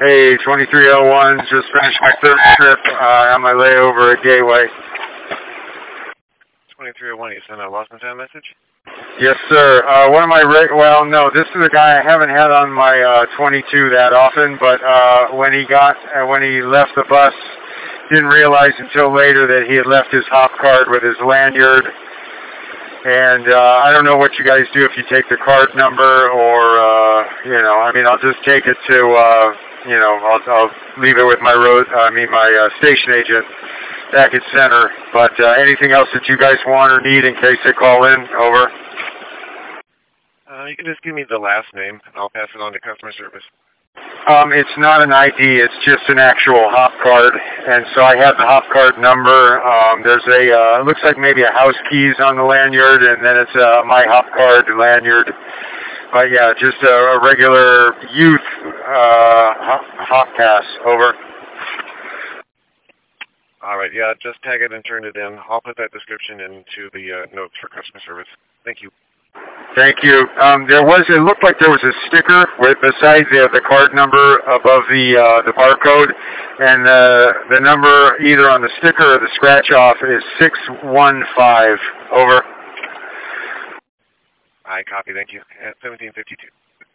Hey, 2301, just finished my third trip on my layover at Gateway. 2301, you sent a lost and found message? Yes, sir. One of my, well, no, this is a guy I haven't had on my 22 that often, but when he left the bus, didn't realize until later that he had left his hop card with his lanyard. And I don't know what you guys do if you take the card number or, I'll just take it to, I'll leave it with my my station agent back at center. But anything else that you guys want or need in case they call in? Over. You can just give me the last name. I'll pass it on to customer service. It's not an ID. It's just an actual hop card. And so I have the hop card number. There's it looks like maybe a house keys on the lanyard, and then it's my hop card lanyard. But yeah, just a regular youth hop pass. Over. All right, yeah, just tag it and turn it in. I'll put that description into the notes for customer service. Thank you. Thank you. It looked like there was a sticker beside the card number above the barcode, and the number either on the sticker or the scratch off is 615. Over. I copy, thank you. At 1752.